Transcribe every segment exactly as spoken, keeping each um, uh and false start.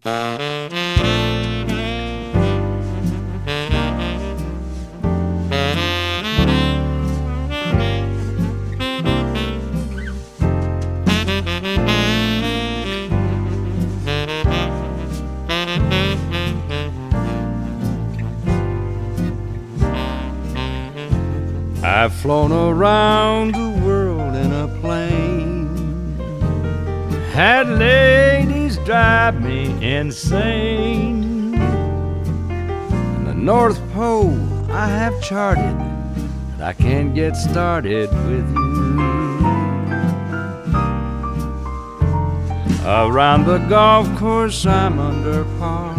I've flown around the world in a plane, had ladies drive me insane. And the North Pole I have charted, but I can't get started with you. Around the golf course I'm under par.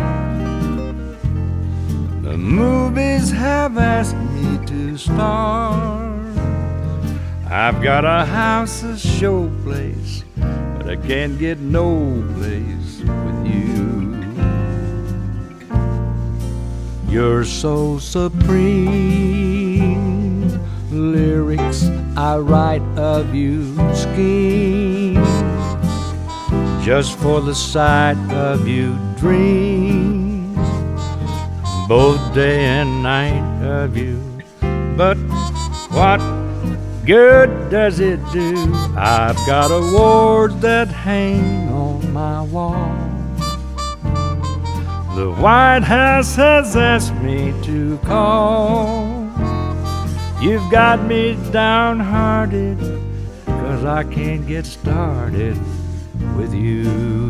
The movies have asked me to star. I've got a house, a showplace, but I can't get no place with you. You're so supreme, lyrics I write of you, schemes just for the sight of you, dreams both day and night of you. But what good does it do? I've got awards that hang on my wall. The White House has asked me to call. You've got me downhearted, 'cause I can't get started with you.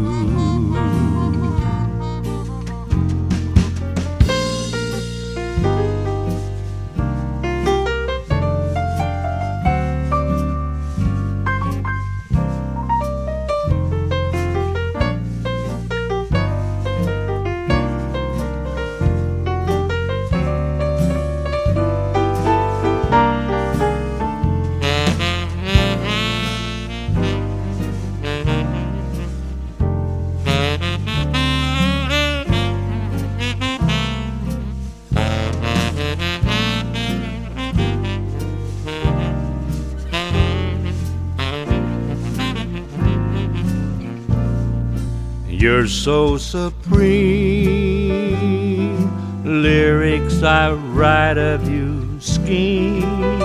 You're so supreme, lyrics I write of you, schemes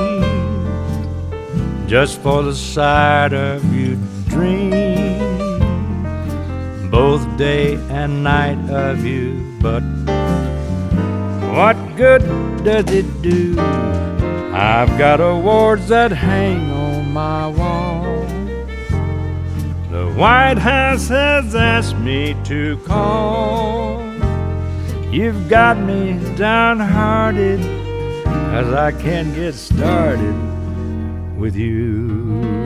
just for the sight of you, dreams both day and night of you. But what good does it do? I've got awards that hang on my wall. The White House has asked me to call. You've got me downhearted, 'cause I can't get started with you.